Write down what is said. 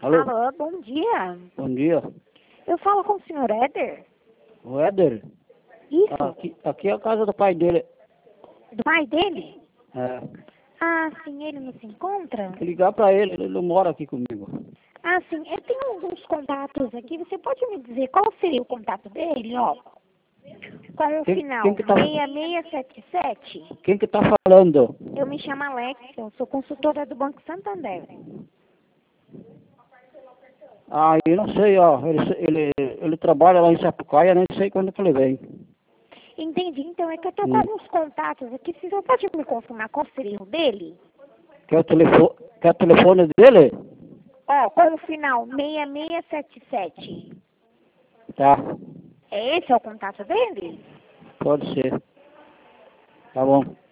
Alô? Alô, bom dia. Bom dia. Eu falo com o senhor Éder? O Éder? Isso, Aqui é a casa do pai dele. do pai dele? É. Ah, sim, ele não se encontra? Tem que ligar pra ele não mora aqui comigo. Ah, sim, eu tenho alguns contatos aqui. Você pode me dizer qual seria o contato dele, ó? Com o final Quem que tá... 6677. Quem que tá falando? Eu me chamo Alex, eu sou consultora do Banco Santander. Ah, eu não sei, ó. Ele trabalha lá em Sapucaia, nem sei quando que ele vem. Entendi, então é que eu tô com alguns contatos aqui. Você só pode me confirmar qual seria o dele? Quer o telefone dele? Ó, com o final 6677. Tá. É esse é o contato dele? Pode ser. Tá bom.